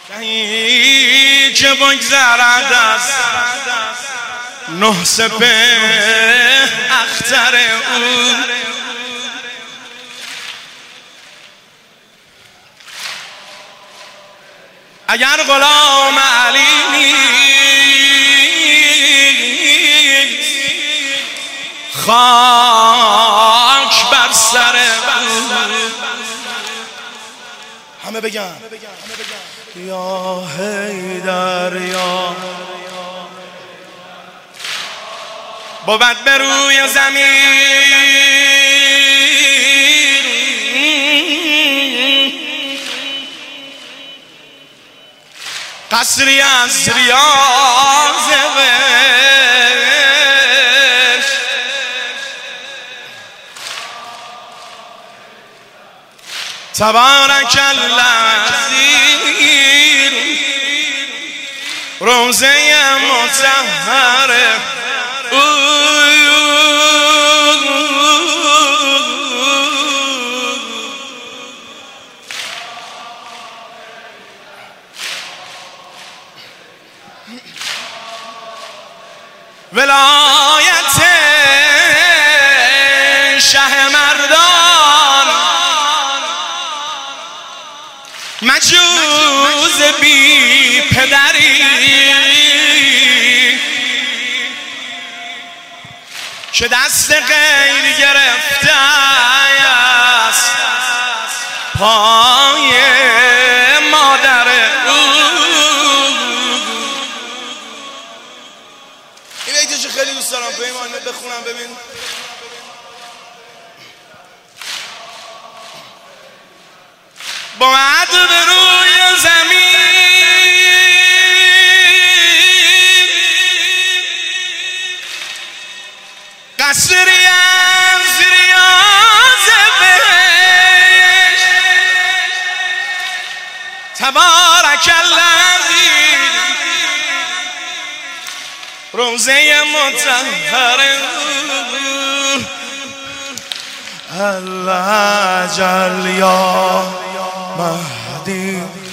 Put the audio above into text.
که بگذرد از نه سپه اختر او، اگر غلام علی نیست خاک بر سر او. همه بگن یا حیدر یا بود بر روی زمین قصری از ریاض وش، تبارک الذی روزه مطهر ولایت شه مردان، مجوز بی پدری که دست غیر گرفته است پای مادر او. این بیتشو خیلی دوست دارم، پیمان بخونم ببین. بعد به روی زمین قصری از ریاض وش، تبارک الذی روزه مطهر الله جل یا مهدی.